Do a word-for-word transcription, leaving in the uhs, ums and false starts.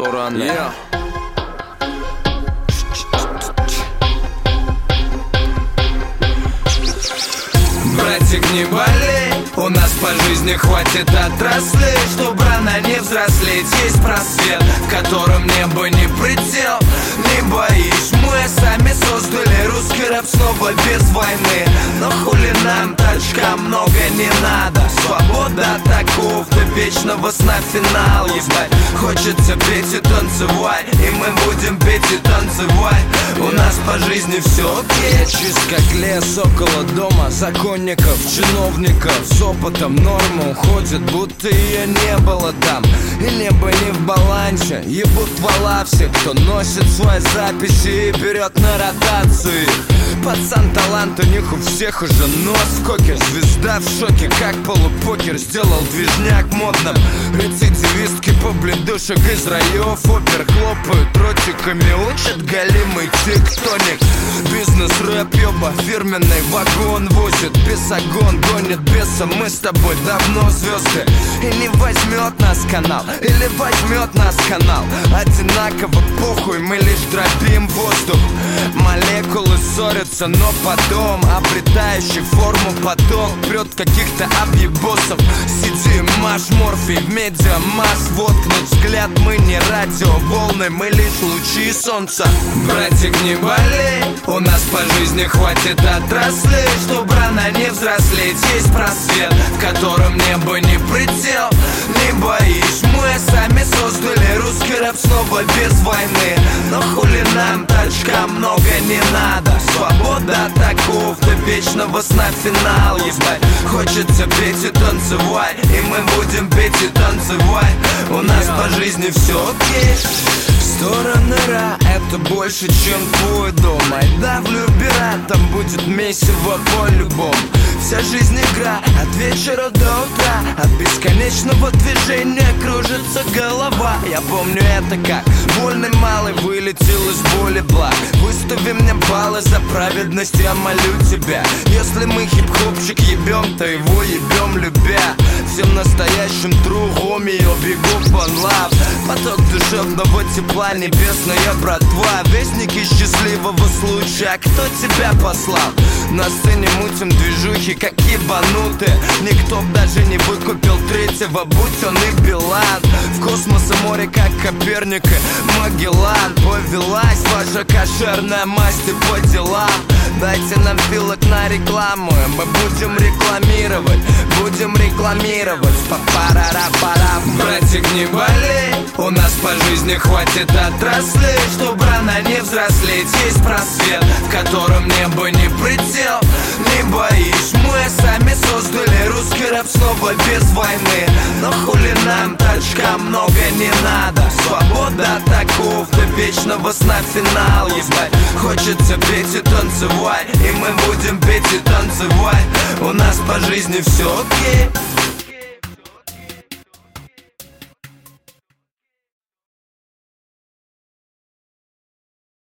стороны. Yeah. Братик, не болей, у нас по жизни хватит отраслей, чтоб рано не взрослеть. Есть просвет, в котором небо не предел. Не боишь, мы сами создали русский рэп снова без войны. Но хули нам точка много не надо. Свобода от оков до вечного сна финал. Ебать, хочется петь и танцевать, и мы будем петь и танцевать. У нас по жизни все окей. Чист как лес около дома законников, чиновников с опытом норму уходят, будто ее не было там. И небо не в балансе, ебут вала всех, кто носит свои записи и берет на ротации. Пацан талант у них у всех уже нос в коке. Звезда в шоке, как полупокер, сделал движняк модным. Рецидивистки побледушек из раев опер хлопают ротиками, учат галимый тектоник. Бизнес-рэп, ёба, фирменный вагон возит. Бесогон гонит беса, мы с тобой давно звезды. И не возьмет нас канал, или возьмет нас канал, одинаково похуй, мы лишь дробим воздух. Молекулы ссорятся, но потом обретающий форму поток прет каких-то объебосов. Сидим, маш морфий в медиамасс, воткнуть взгляд, мы не радиоволны, мы лишь лучи солнца. Братик, не болей, у нас по жизни хватит отраслей, чтоб рано не взрослеть. Есть просвет, в котором небо не предел. Не боишь, мы сами создали русский рэп снова без войны. Но хули нам точка много не надо. Свобода от оков до вечного сна финал. Ебать, хочется петь и танцевать, и мы будем петь и танцевать. У нас по жизни все окей. Стороны Ра — это больше, чем твой дом. Айда в Любера, там будет месиво по-любому. Вся жизнь игра от вечера до утра, от бесконечного движения кружится голова. Я помню это как вольный малый вылетел из боли благ. Выстави мне баллы за праведность, я молю тебя. Если мы хип-хопчик ебем, то его ебем любя. Всем настоящим true homie я бегу в лав. Поток душевного тепла, небесная братва. Вестники счастливого случая, кто тебя послал? На сцене мутим движухи, как ебанутые. Никто б даже не выкупил третьего, будь он и Билан. В космос и море, как Коперник и Магеллан. Повелась ваша кошерная масть и по делам. Дайте нам пилок на рекламу, и мы будем рекламировать, будем рекламировать. Па-па-ра-ра-па-ра. Братик, не болей, у нас по жизни хватит отраслей, чтоб рано не взрослеть. Есть просвет, в котором небо не предел. Не боишь, мы сами создали русский рэп снова без войны. Но хули нам точка много не надо. Свобода от оков до вечного сна финал. Ебать, хочется петь и танцевать, и мы будем петь и танцевать. У нас по жизни все окей.